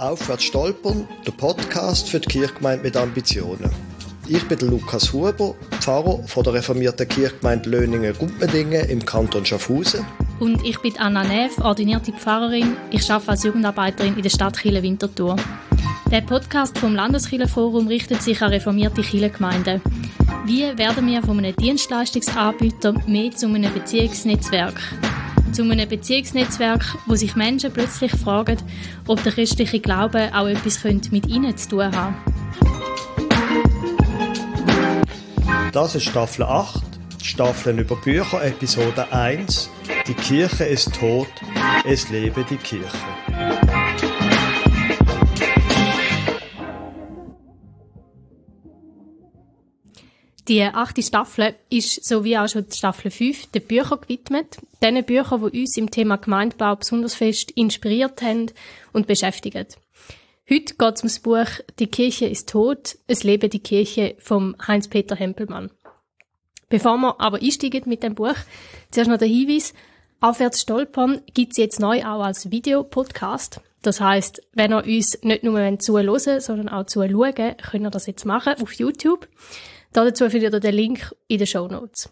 Aufwärts stolpern, der Podcast für die Kirchgemeinde mit Ambitionen. Ich bin der Lukas Huber, Pfarrer von der reformierten Kirchgemeinde Löningen-Gumpendingen im Kanton Schaffhausen. Und ich bin Anna Neff, ordinierte Pfarrerin. Ich arbeite als Jugendarbeiterin in der Stadt Chile-Winterthur. Der Podcast vom Landeskirchenforum richtet sich an reformierte Kirchengemeinden. Wie werden wir von einem Dienstleistungsanbieter mehr zu einem Beziehungsnetzwerk? Zu einem Beziehungsnetzwerk, wo sich Menschen plötzlich fragen, ob der christliche Glaube auch etwas mit ihnen zu tun haben. Das ist Staffel 8, Staffeln über Bücher, Episode 1. Die Kirche ist tot, es lebe die Kirche. Die 8. Staffel ist, so wie auch schon die Staffel 5, den Büchern gewidmet. Den Büchern, die uns im Thema Gemeindebau besonders fest inspiriert haben und beschäftigen. Heute geht es um das Buch «Die Kirche ist tot, es lebe die Kirche» von Heinz-Peter Hempelmann. Bevor wir aber einsteigen mit dem Buch, zuerst noch der Hinweis: «Aufwärts stolpern» gibt es jetzt neu auch als Videopodcast. Das heisst, wenn ihr uns nicht nur zuhören, sondern auch zuschauen, könnt ihr das jetzt machen auf YouTube. Dazu findet ihr den Link in den Shownotes.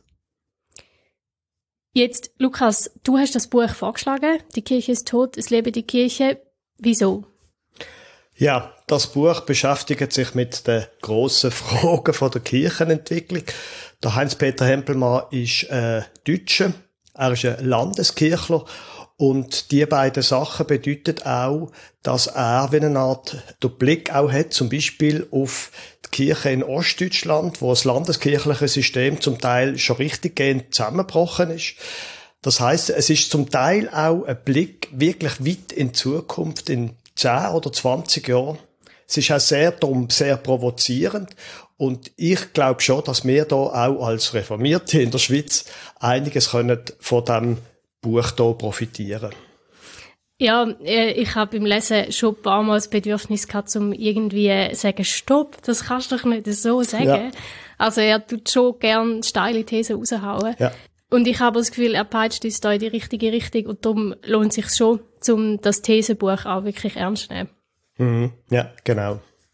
Jetzt, Lukas, du hast das Buch vorgeschlagen. «Die Kirche ist tot, es lebe die Kirche». Wieso? Ja, das Buch beschäftigt sich mit den grossen Fragen von der Kirchenentwicklung. Der Heinz-Peter Hempelmann ist Deutscher, er ist ein Landeskirchler und die beiden Sachen bedeuten auch, dass er wie eine Art den Blick auch hat, zum Beispiel auf die Kirche in Ostdeutschland, wo das landeskirchliche System zum Teil schon richtiggehend zusammengebrochen ist. Das heisst, es ist zum Teil auch ein Blick wirklich weit in die Zukunft, in 10 oder 20 Jahren. Es ist auch sehr provozierend. Und ich glaube schon, dass wir da auch als Reformierte in der Schweiz einiges können von diesem Buch hier profitieren. Ja, ich habe beim Lesen schon ein paar Mal das Bedürfnis gehabt, um irgendwie zu sagen, stopp, das kannst du doch nicht so sagen. Ja. Also er tut schon gerne steile Thesen raushauen. Ja. Und ich habe das Gefühl, er peitscht uns da in die richtige Richtung und darum lohnt es sich schon, um das Thesenbuch auch wirklich ernst zu nehmen. Mhm. Ja, genau.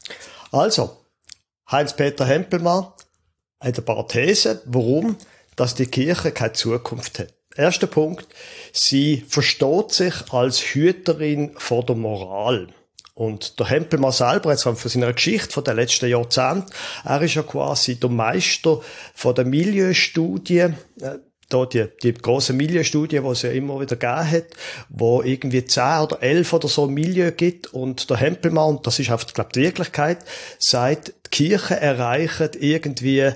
Also, Heinz-Peter Hempelmann hat ein paar Thesen, warum dass die Kirche keine Zukunft hat. Erster Punkt, sie versteht sich als Hüterin von der Moral. Und der Hempelmann selber, jetzt von seiner Geschichte von den letzten Jahrzehnten, er ist ja quasi der Meister von der Milieustudie, da die grosse Milieustudie, die es ja immer wieder gegeben hat, wo irgendwie 10 oder 11 oder so Milieu gibt und der Hempelmann, und das ist einfach, glaube ich, die Wirklichkeit, sagt, die Kirche erreicht irgendwie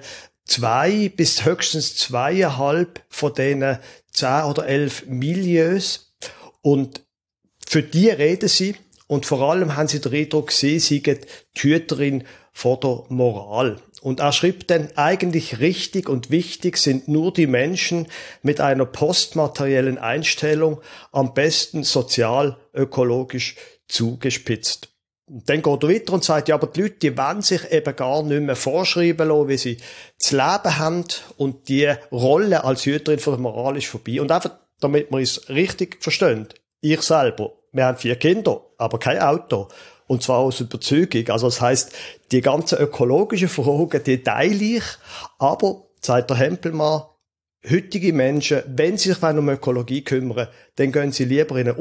2 bis höchstens 2,5 von diesen 10 oder 11 Milieus und für die reden sie und vor allem haben sie den Eindruck, sie seien die Hüterin von der Moral. Und er schreibt dann, eigentlich richtig und wichtig sind nur die Menschen mit einer postmateriellen Einstellung, am besten sozial-ökologisch zugespitzt. Und dann geht er weiter und sagt, ja, aber die Leute, die wollen sich eben gar nicht mehr vorschreiben lassen, wie sie zu leben haben und die Rolle als Hüterin von der Moral ist vorbei. Und einfach, damit wir es richtig verstehen, ich selber, wir haben 4 Kinder, aber kein Auto. Und zwar aus Überzeugung. Also das heisst, die ganzen ökologischen Fragen, die teile ich. Aber, sagt der Hempelmann, heutige Menschen, wenn sie sich um Ökologie kümmern, dann gehen sie lieber in eine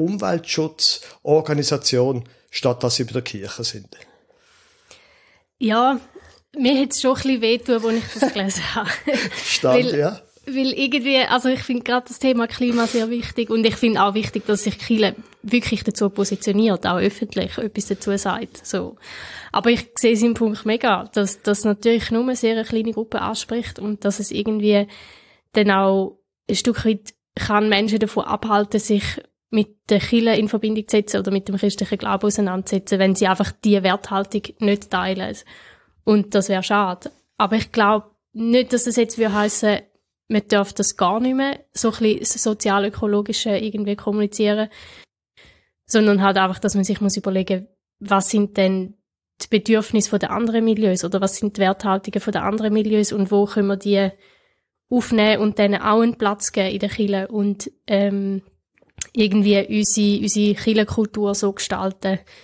Umweltschutzorganisation, statt dass sie bei der Kirche sind. Ja, mir hat es schon ein bisschen wehgetan, als ich das gelesen habe. Verstanden, ja. Weil irgendwie, also ich finde gerade das Thema Klima sehr wichtig und ich finde auch wichtig, dass sich Kirche wirklich dazu positioniert, auch öffentlich etwas dazu sagt. So. Aber ich sehe seinen Punkt mega, dass das natürlich nur eine sehr kleine Gruppe anspricht und dass es irgendwie dann auch ein Stück weit kann Menschen davon abhalten, sich mit der Kirche in Verbindung zu setzen oder mit dem christlichen Glauben auseinandersetzen, wenn sie einfach die Werthaltung nicht teilen. Und das wäre schade. Aber ich glaube nicht, dass das jetzt heissen, man darf das gar nicht mehr, so ein bisschen sozial-ökologische irgendwie kommunizieren, sondern halt einfach, dass man sich überlegen muss, was sind denn die Bedürfnisse der anderen Milieus oder was sind die Werthaltungen der anderen Milieus und wo können wir die aufnehmen und denen auch einen Platz geben in der Kirche und irgendwie unsere Kirchenkultur so gestalten,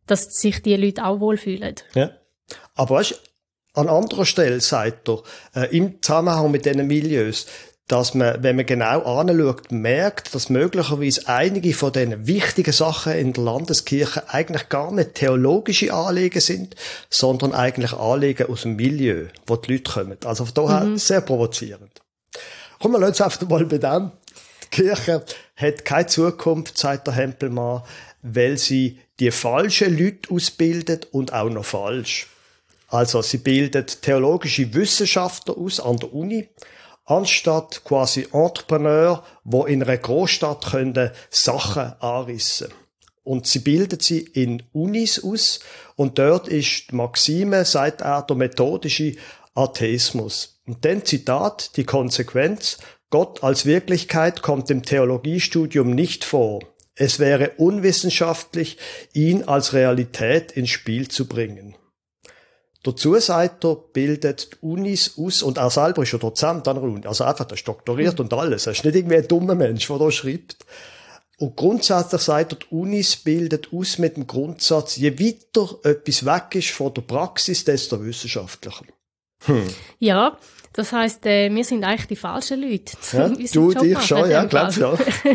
dass sich die Leute auch wohlfühlen. Ja. Aber weißt, an anderer Stelle sagt er, im Zusammenhang mit diesen Milieus, dass man, wenn man genau anschaut, merkt, dass möglicherweise einige von diesen wichtigen Sachen in der Landeskirche eigentlich gar nicht theologische Anliegen sind, sondern eigentlich Anliegen aus dem Milieu, wo die Leute kommen. Also von daher sehr provozierend. Kommen wir jetzt einfach mal bei dem. Die Kirche hat keine Zukunft, sagt der Hempelmann, weil sie die falschen Leute ausbildet und auch noch falsch. Also sie bildet theologische Wissenschaftler aus an der Uni, anstatt quasi Entrepreneur, wo in einer Großstadt können Sachen anrissen. Und sie bildet sie in Unis aus und dort ist die Maxime, sagt er, der methodische Atheismus. Und dann Zitat, die Konsequenz: Gott als Wirklichkeit kommt im Theologiestudium nicht vor. Es wäre unwissenschaftlich, ihn als Realität ins Spiel zu bringen. Dazu, sagt er, bildet die Unis aus, und er selber ist ja Dozent an der Uni, also einfach, der ist doktoriert und alles. Er ist nicht irgendwie ein dummer Mensch, der da schreibt. Und grundsätzlich, sagt er, die Unis bildet aus mit dem Grundsatz, je weiter etwas weg ist von der Praxis, desto wissenschaftlicher. Ja, das heisst, wir sind eigentlich die falschen Leute. Ja, du, dich schon, ja, glaubst du.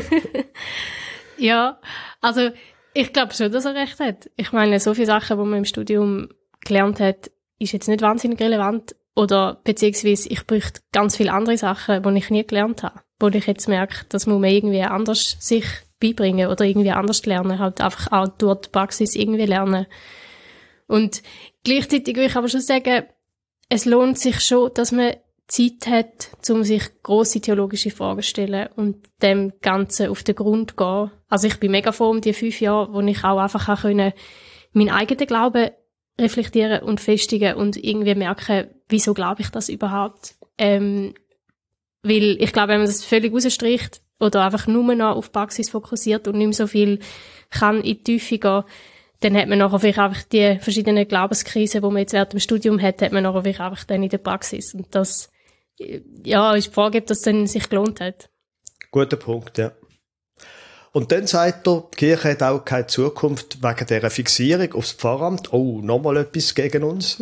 Ja, also, ich glaube schon, dass er recht hat. Ich meine, so viele Sachen, die man im Studium gelernt hat, ist jetzt nicht wahnsinnig relevant, oder beziehungsweise ich bräuchte ganz viele andere Sachen, die ich nie gelernt habe, wo ich jetzt merke, das muss man irgendwie anders sich beibringen oder irgendwie anders lernen, halt einfach auch durch die Praxis irgendwie lernen. Und gleichzeitig will ich aber schon sagen, es lohnt sich schon, dass man Zeit hat, um sich grosse theologische Fragen zu stellen und dem Ganzen auf den Grund gehen. Also ich bin mega froh um die 5 Jahre, wo ich auch einfach meinen eigenen Glauben reflektieren und festigen und irgendwie merken, wieso glaube ich das überhaupt? Weil ich glaube, wenn man das völlig rausstreicht oder einfach nur noch auf Praxis fokussiert und nicht mehr so viel kann in die Tiefe gehen, dann hat man nachher vielleicht einfach die verschiedenen Glaubenskrisen, die man jetzt während dem Studium hat man nachher vielleicht einfach dann in der Praxis. Und das, ja, ist die Frage, ob das dann sich gelohnt hat. Guter Punkt, ja. Und dann sagt er, die Kirche hat auch keine Zukunft wegen dieser Fixierung aufs Pfarramt. Oh, nochmal etwas gegen uns.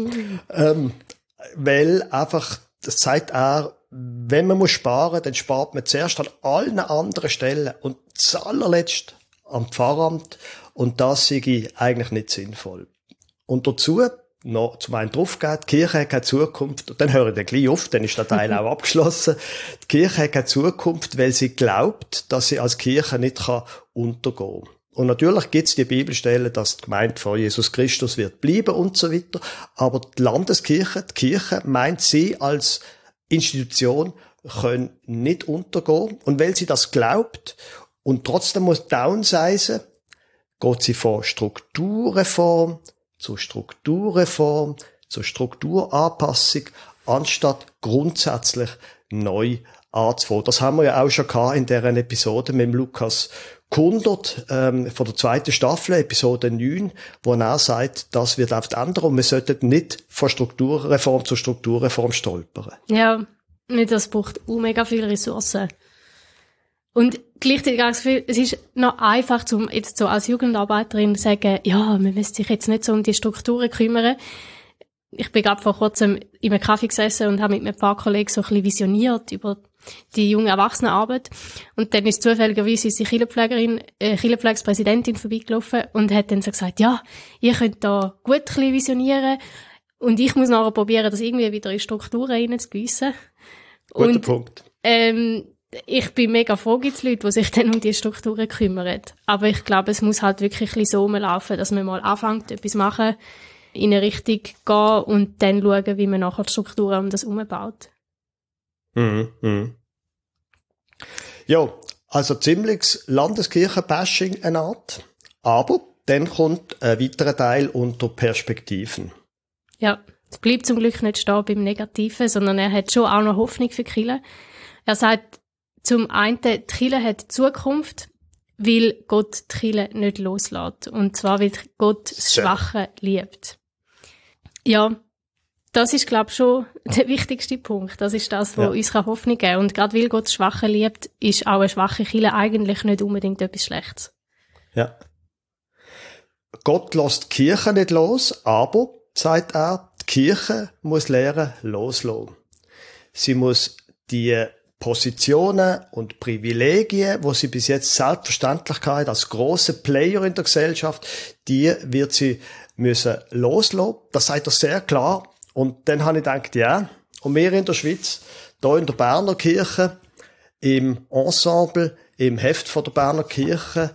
Weil einfach, das sagt er, wenn man sparen muss, dann spart man zuerst an allen anderen Stellen und zuallerletzt am Pfarramt. Und das sei eigentlich nicht sinnvoll. Und dazu noch zum einen draufgehen, die Kirche hat keine Zukunft, und dann höre ich dann gleich auf, dann ist der Teil auch abgeschlossen. Die Kirche hat keine Zukunft, weil sie glaubt, dass sie als Kirche nicht untergehen kann. Und natürlich gibt es die Bibelstellen, dass die Gemeinde von Jesus Christus wird bleiben und so weiter. Aber die Landeskirche, die Kirche, meint, sie als Institution können nicht untergehen. Und weil sie das glaubt und trotzdem muss downsizen, geht sie von Strukturreform zu Strukturanpassung, anstatt grundsätzlich neu anzufangen. Das haben wir ja auch schon gehabt in deren Episode mit dem Lukas Kundert von der 2. Staffel, Episode 9, wo er sagt, das wird oft ändern und wir sollten nicht von Strukturreform zu Strukturreform stolpern. Ja, das braucht mega viele Ressourcen. Und gleichzeitig habe ich das Gefühl, es ist noch einfach, um jetzt so als Jugendarbeiterin zu sagen, ja, man müsste sich jetzt nicht so um die Strukturen kümmern. Ich bin gerade vor kurzem in einem Kaffee gesessen und habe mit ein paar Kollegen so ein bisschen visioniert über die junge Erwachsenenarbeit. Und dann ist zufälligerweise unsere Kirchenpflegspräsidentin vorbeigelaufen und hat dann so gesagt, ja, ihr könnt da gut ein bisschen visionieren und ich muss nachher probieren, das irgendwie wieder in Strukturen reinzugiessen. Guter Punkt. Ich bin mega froh, gibt es Leute, die sich dann um die Strukturen kümmern. Aber ich glaube, es muss halt wirklich ein bisschen so laufen, dass man mal anfängt, etwas machen, in eine Richtung gehen und dann schauen, wie man nachher die Strukturen um das umbaut. Ja, also ziemliches Landeskirchen-Bashing eine Art. Aber dann kommt ein weiterer Teil unter Perspektiven. Ja, es bleibt zum Glück nicht stehen beim Negativen, sondern er hat schon auch noch Hoffnung für die Kirche. Er sagt, zum einen, die Kirche hat Zukunft, weil Gott die Kirche nicht loslässt. Und zwar, weil Gott das Schwache liebt. Ja, das ist, glaube ich, schon der wichtigste Punkt. Das ist das, was uns Hoffnung geben kann. Und gerade weil Gott das Schwache liebt, ist auch eine schwache Kirche eigentlich nicht unbedingt etwas Schlechtes. Ja. Gott lässt die Kirche nicht los, aber, sagt er, die Kirche muss lernen, loslassen. Sie muss die Positionen und Privilegien, wo sie bis jetzt Selbstverständlichkeit als grosse Player in der Gesellschaft, die wird sie müssen loslassen. Das sagt er sehr klar. Und dann habe ich gedacht, ja, und wir in der Schweiz, da in der Berner Kirche, im Ensemble, im Heft von der Berner Kirche,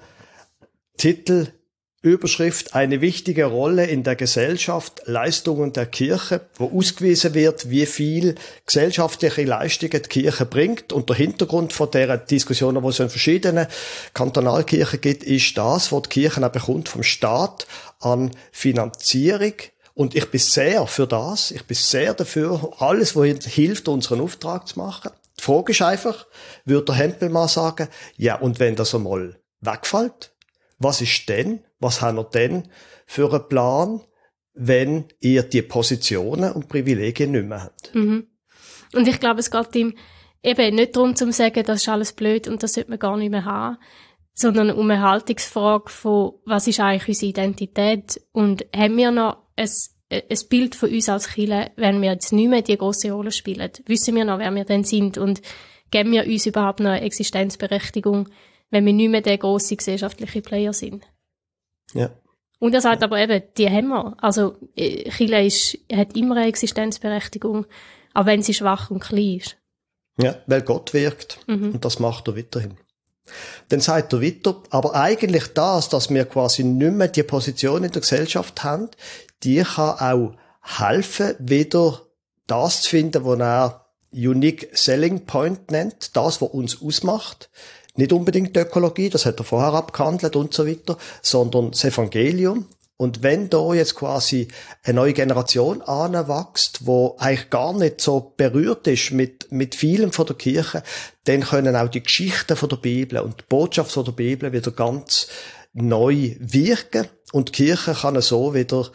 Titel, Überschrift, eine wichtige Rolle in der Gesellschaft, Leistungen der Kirche, wo ausgewiesen wird, wie viel gesellschaftliche Leistungen die Kirche bringt. Und der Hintergrund von dieser Diskussionen, wo es in verschiedenen Kantonalkirchen gibt, ist das, was die Kirche auch bekommt vom Staat an Finanzierung. Und ich bin sehr für das. Ich bin sehr dafür, alles, was hilft, unseren Auftrag zu machen. Die Frage ist einfach, würde der Hempelmann sagen, ja, und wenn das einmal wegfällt, was ist denn? Was haben wir denn für einen Plan, wenn ihr die Positionen und Privilegien nicht mehr habt? Mhm. Und ich glaube, es geht ihm eben nicht darum, zu sagen, das ist alles blöd und das sollte man gar nicht mehr haben, sondern um eine Haltungsfrage von, was ist eigentlich unsere Identität und haben wir noch ein Bild von uns als Kirche, wenn wir jetzt nicht mehr die grosse Rolle spielen? Wissen wir noch, wer wir denn sind und geben wir uns überhaupt noch eine Existenzberechtigung, wenn wir nicht mehr der grosse gesellschaftliche Player sind? Ja. Und er sagt aber eben, die haben wir. Also, Kirche hat immer eine Existenzberechtigung, auch wenn sie schwach und klein ist. Ja, weil Gott wirkt. Und das macht er weiterhin. Dann sagt er weiter, aber eigentlich das, dass wir quasi nicht mehr die Position in der Gesellschaft haben, die kann auch helfen, wieder das zu finden, was er Unique Selling Point nennt, das, was uns ausmacht. Nicht unbedingt die Ökologie, das hat er vorher abgehandelt und so weiter, sondern das Evangelium. Und wenn da jetzt quasi eine neue Generation anwächst, wo eigentlich gar nicht so berührt ist mit vielem von der Kirche, dann können auch die Geschichten von der Bibel und die Botschaft von der Bibel wieder ganz neu wirken. Und die Kirche kann so wieder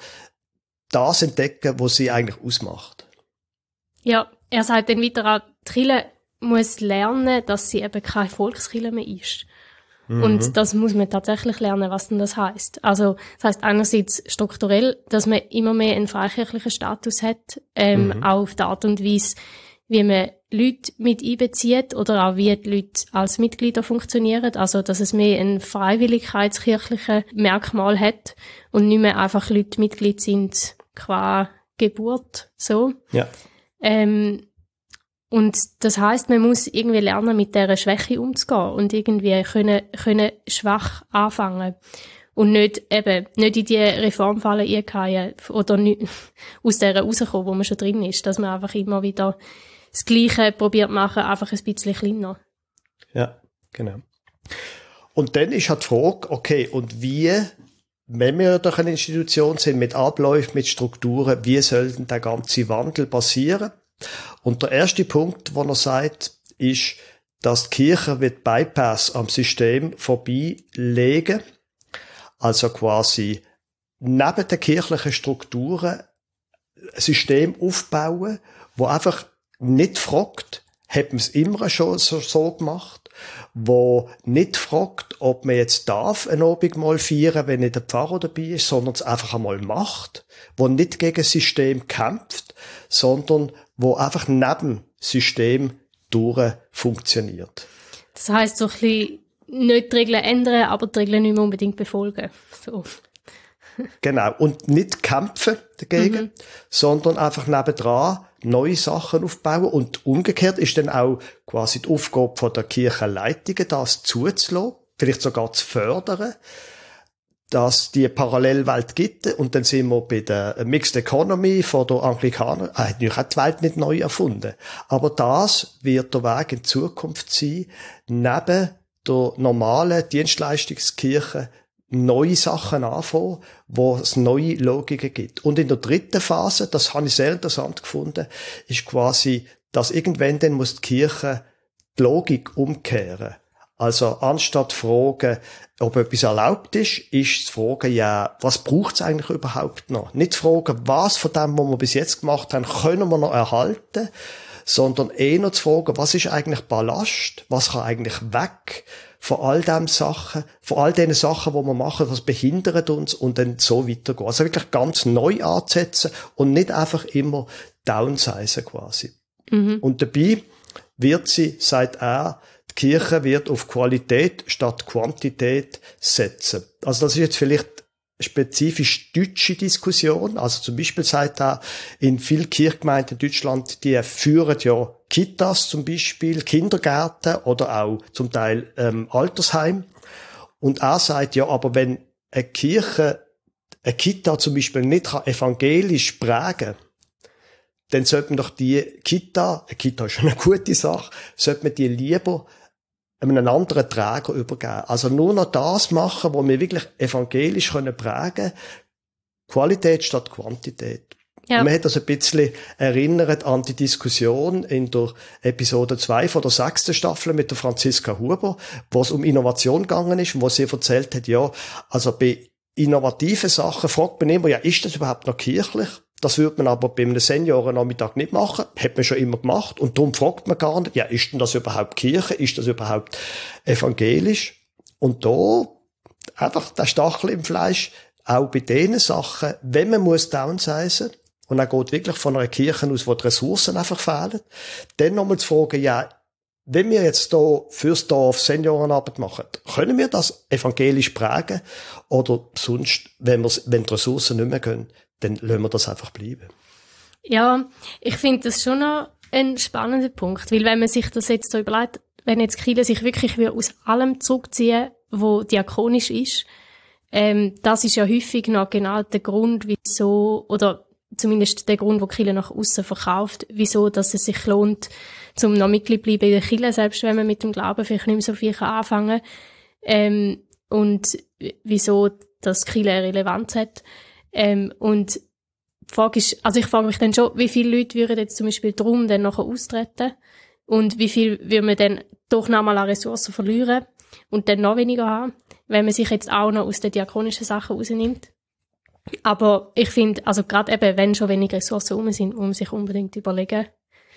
das entdecken, was sie eigentlich ausmacht. Ja, er sagt dann weiter auch, die Kirche muss lernen, dass sie eben keine Volkskirche mehr ist. Und das muss man tatsächlich lernen, was denn das heisst. Also, das heisst einerseits strukturell, dass man immer mehr einen freikirchlichen Status hat, auch auf die Art und Weise, wie man Leute mit einbezieht oder auch wie die Leute als Mitglieder funktionieren. Also, dass es mehr ein freiwilligkeitskirchliches Merkmal hat und nicht mehr einfach Leute Mitglied sind qua Geburt, so. Ja. Und das heisst, man muss irgendwie lernen, mit dieser Schwäche umzugehen und irgendwie können schwach anfangen. Und nicht in die Reformfalle eingehen oder nicht aus der rauskommen, wo man schon drin ist. Dass man einfach immer wieder das Gleiche probiert machen, einfach ein bisschen kleiner. Ja, genau. Und dann ist halt die Frage, okay, und wie, wenn wir durch eine Institution sind, mit Abläufen, mit Strukturen, wie soll denn der ganze Wandel passieren? Und der erste Punkt, den er sagt, ist, dass die Kirche wird Bypass am System vorbeilegen. Also quasi neben den kirchlichen Strukturen ein System aufbauen, wo einfach nicht fragt, hat man es immer schon so gemacht, wo nicht fragt, ob man jetzt darf ein Abendmahl feiern, wenn nicht der Pfarrer dabei ist, sondern es einfach einmal macht, wo nicht gegen das System kämpft, sondern wo einfach neben dem System durch funktioniert. Das heisst, so ein bisschen nicht die Regeln ändern, aber die Regeln nicht mehr unbedingt befolgen. So. Genau. Und nicht kämpfen dagegen, sondern einfach nebendran neue Sachen aufbauen. Und umgekehrt ist dann auch quasi die Aufgabe von der Kirchenleitungen, das zuzulassen, vielleicht sogar zu fördern, dass die Parallelwelt gibt. Und dann sind wir bei der Mixed Economy von der Anglikaner. Natürlich hat die Welt nicht neu erfunden. Aber das wird der Weg in Zukunft sein, neben der normalen Dienstleistungskirche neue Sachen anfangen, wo es neue Logiken gibt. Und in der dritten Phase, das habe ich sehr interessant gefunden, ist quasi, dass irgendwann dann muss die Kirche die Logik umkehren. Also anstatt fragen, ob etwas erlaubt ist zu fragen, ja, was braucht es eigentlich überhaupt noch? Nicht fragen, was von dem, was wir bis jetzt gemacht haben, können wir noch erhalten, sondern eher zu fragen, was ist eigentlich Ballast, was kann eigentlich weg von all diesen Sachen, wo wir machen, was behindert uns und dann so weitergehen. Also wirklich ganz neu anzusetzen und nicht einfach immer downsizen quasi. Und dabei wird sie, sagt er, die Kirche wird auf Qualität statt Quantität setzen. Also das ist jetzt vielleicht spezifisch deutsche Diskussion. Also zum Beispiel sagt er, in vielen Kirchgemeinden in Deutschland, die führen ja Kitas zum Beispiel, Kindergärten oder auch zum Teil Altersheim. Und er sagt ja, aber wenn eine Kirche, eine Kita zum Beispiel nicht evangelisch prägen kann, dann sollte man doch die Kita, eine Kita ist schon eine gute Sache, sollte man die lieber einem anderen Träger übergeben. Also nur noch das machen, wo wir wirklich evangelisch prägen können. Qualität statt Quantität. Ja. Und man hat das ein bisschen erinnert an die Diskussion in der Episode 2 von der 6. Staffel mit der Franziska Huber, wo es um Innovation gegangen ist und wo sie erzählt hat, ja, also bei innovativen Sachen fragt man immer, ja, ist das überhaupt noch kirchlich? Das würde man aber bei einem Seniorennachmittag nicht machen. Hat man schon immer gemacht. Und darum fragt man gar nicht, ja, ist denn das überhaupt Kirche? Ist das überhaupt evangelisch? Und da einfach der Stachel im Fleisch, auch bei diesen Sachen, wenn man muss downsizen, und er geht wirklich von einer Kirche aus, wo die Ressourcen einfach fehlen, dann nochmal zu fragen, ja, wenn wir jetzt hier fürs Dorf Seniorenarbeit machen, können wir das evangelisch prägen? Oder sonst, wenn die Ressourcen nicht mehr gehen, dann lassen wir das einfach bleiben. Ja, ich finde das schon noch ein spannender Punkt, weil wenn man sich das jetzt so überlegt, wenn jetzt Kirche sich wirklich aus allem zurückziehen, wo diakonisch ist, das ist ja häufig noch genau der Grund, wieso, oder zumindest der Grund, wo die Kirche nach aussen verkauft, wieso, dass es sich lohnt, zum noch Mitglied bleiben in der Kirche, selbst wenn man mit dem Glauben vielleicht nicht mehr so viel anfangen kann, und wieso, dass die Kirche eine Relevanz hat. Und die Frage ist, also ich frage mich dann schon, wie viele Leute würden jetzt zum Beispiel darum dann nachher austreten und wie viel würde man dann doch nochmal an Ressourcen verlieren und dann noch weniger haben, wenn man sich jetzt auch noch aus den diakonischen Sachen rausnimmt. Aber ich finde, also gerade eben, wenn schon wenig Ressourcen rum sind, muss man sich unbedingt überlegen,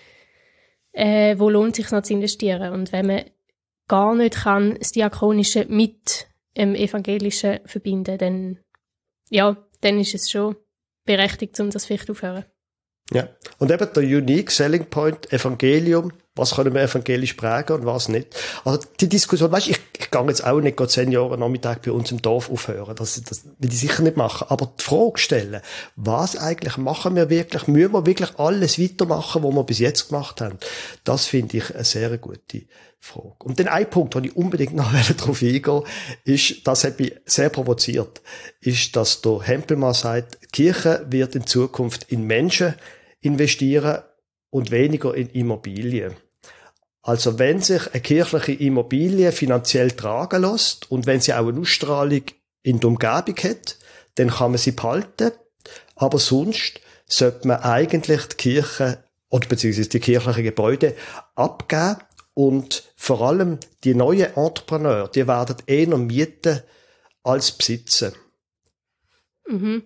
wo lohnt es sich noch zu investieren. Und wenn man gar nicht kann das Diakonische mit dem Evangelischen verbinden, dann ist es schon berechtigt, um das vielleicht aufzuhören. Ja. Und eben der Unique Selling Point, Evangelium, was können wir evangelisch prägen und was nicht. Also die Diskussion, weißt, ich gehe jetzt auch nicht 10 Jahre Nachmittag bei uns im Dorf aufhören, das will ich sicher nicht machen, aber die Frage stellen, was eigentlich machen wir wirklich, müssen wir wirklich alles weitermachen, was wir bis jetzt gemacht haben, das finde ich eine sehr gute Frage. Und dann ein Punkt, wo ich unbedingt noch darauf eingehen ist, das hat mich sehr provoziert, ist, dass der Hempelmann sagt, die Kirche wird in Zukunft in Menschen investieren und weniger in Immobilien. Also wenn sich eine kirchliche Immobilie finanziell tragen lässt und wenn sie auch eine Ausstrahlung in der Umgebung hat, dann kann man sie behalten. Aber sonst sollte man eigentlich die Kirche oder beziehungsweise die kirchlichen Gebäude abgeben und vor allem die neuen Entrepreneure, die werden eher mieten als besitzen. Mhm.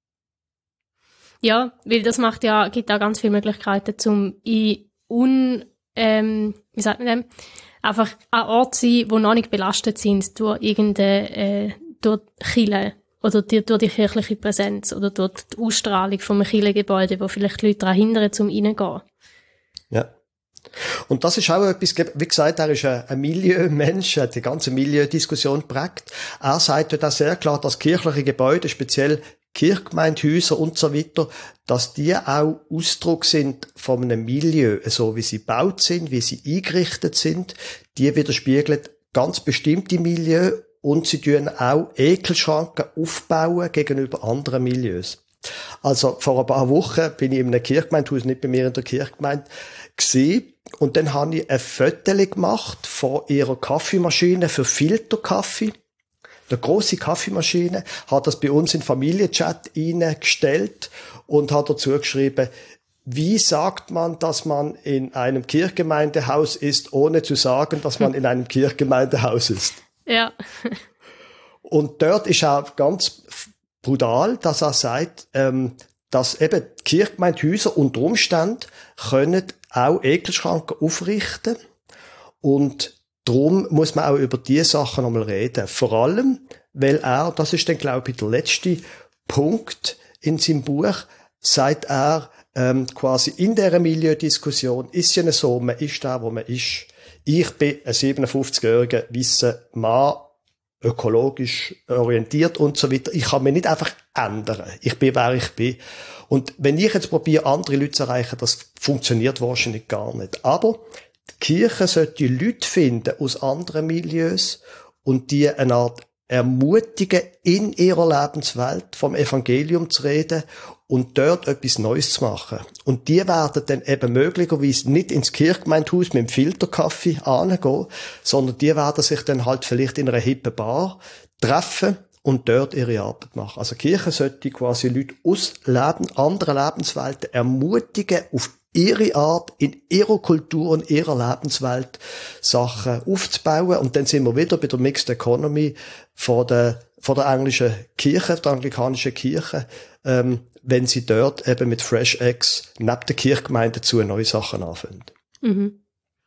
Ja, weil das gibt auch ganz viele Möglichkeiten, zum wie sagt man dem? Einfach an Ort sein, wo noch nicht belastet sind durch durch Kirche oder durch die kirchliche Präsenz oder durch die Ausstrahlung von einem Kirchengebäude, wo vielleicht Leute daran hindern, zum reingehen. Ja. Und das ist auch etwas, wie gesagt, er ist ein Milieumensch, er hat die ganze Milieudiskussion geprägt. Er sagt ja sehr klar, dass kirchliche Gebäude, speziell Kirchgemeindehäuser und so weiter, dass die auch Ausdruck sind von einem Milieu, so wie sie gebaut sind, wie sie eingerichtet sind. Die widerspiegeln ganz bestimmte Milieu und sie tun auch Ekelschranken aufbauen gegenüber anderen Milieus. Also vor ein paar Wochen bin ich in einem Kirchgemeindehaus, nicht bei mir in der Kirchgemeinde, gewesen. Und dann habe ich ein Foto gemacht von ihrer Kaffeemaschine für Filterkaffee. Eine grosse Kaffeemaschine, hat das bei uns in den Familienchat eingestellt und hat dazu geschrieben, wie sagt man, dass man in einem Kirchgemeindehaus ist, ohne zu sagen, dass man in einem Kirchgemeindehaus ist. Ja. Und dort ist auch ganz brutal, dass er sagt, dass eben Kirchgemeindehäuser unter Umständen können auch Ekelschranken aufrichten und Darum muss man auch über diese Sachen nochmal reden. Vor allem, weil das ist dann, glaube ich, der letzte Punkt in seinem Buch, sagt er, quasi in dieser Milieudiskussion ist ja so, man ist da, wo man ist. Ich bin ein 57-jähriger weisser Mann, ökologisch orientiert und so weiter. Ich kann mich nicht einfach ändern. Ich bin, wer ich bin. Und wenn ich jetzt probiere, andere Leute zu erreichen, das funktioniert wahrscheinlich gar nicht. Aber die Kirche sollte Leute finden aus anderen Milieus und die eine Art ermutigen, in ihrer Lebenswelt vom Evangelium zu reden und dort etwas Neues zu machen. Und die werden dann eben möglicherweise nicht ins Kirchgemeindehaus mit dem Filterkaffee hingehen, sondern die werden sich dann halt vielleicht in einer hippen Bar treffen und dort ihre Arbeit machen. Also die Kirche sollte quasi Leute aus anderen Lebenswelten ermutigen, auf ihre Art, in ihrer Kultur und ihrer Lebenswelt Sachen aufzubauen. Und dann sind wir wieder bei der Mixed Economy von der englischen Kirche, der anglikanischen Kirche, wenn sie dort eben mit Fresh Eggs neben der Kirchgemeinde zu neue Sachen anfangen. Mhm.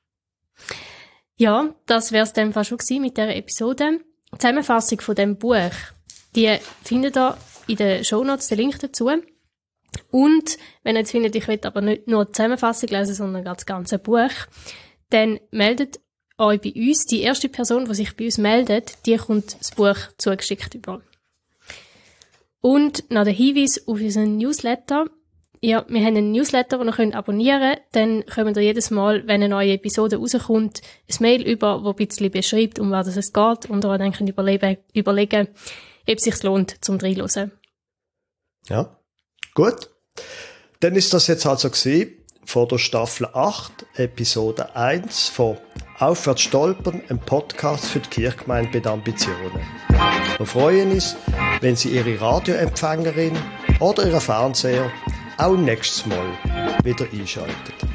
Ja, das wäre es dann fast schon gewesen mit dieser Episode. Die Zusammenfassung von diesem Buch, die findet ihr in den Shownotes, den Link dazu. Und wenn ihr jetzt findet, ich will aber nicht nur die Zusammenfassung lesen, sondern das ganze Buch, dann meldet euch bei uns. Die erste Person, die sich bei uns meldet, die kommt das Buch zugeschickt über. Und noch der Hinweis auf unseren Newsletter. Ja, wir haben einen Newsletter, den ihr abonnieren könnt. Dann kommt ihr jedes Mal, wenn eine neue Episode rauskommt, ein Mail über, das ein bisschen beschreibt, um was es geht. Und ihr dann könnt überlegen, ob es sich lohnt, zum reinzuhören. Ja, gut. Dann ist das jetzt also gewesen von der Staffel 8, Episode 1 von Aufwärts stolpern, ein Podcast für die Kirchgemeinde mit Ambitionen. Wir freuen uns, wenn Sie Ihre Radioempfängerin oder Ihren Fernseher auch nächstes Mal wieder einschalten.